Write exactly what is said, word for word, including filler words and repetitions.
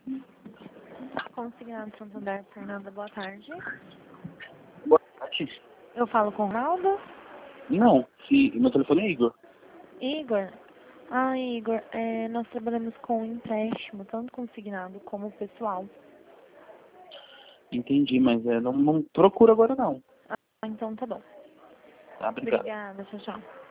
Consignado Santander, Fernanda, boa tarde. Boa tarde. Eu falo com o Ronaldo? Não, se, meu telefone é Igor. Igor? Ah, Igor, é, nós trabalhamos com empréstimo, tanto consignado como pessoal. Entendi, mas é, não, não procura agora não. Ah, então tá bom. Tá, obrigado. Obrigada, tchau, tchau.